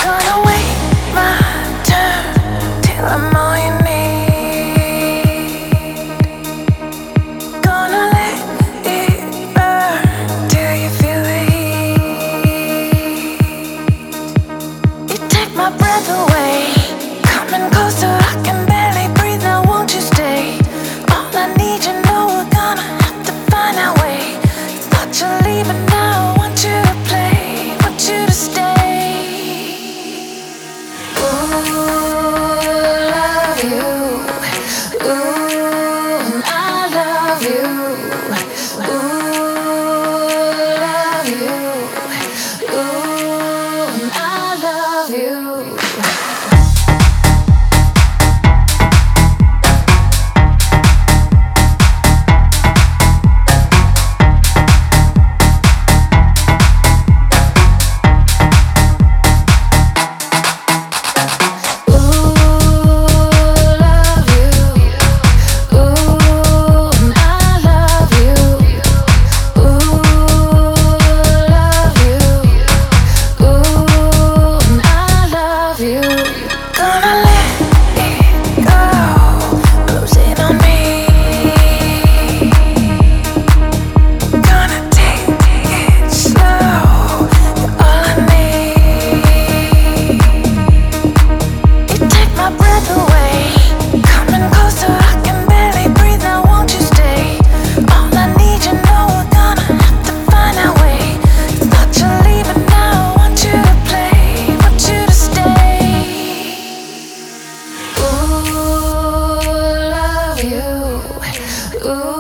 Gonna wait my turn till I'm all you need. Gonna let it burn till you feel the heat. You take my breath away, coming closer, I can barely breathe now, won't you stay? All I need, you know we're gonna have to find our way. Thought you're leaving now, I want you to play, want you to stay. Ooh.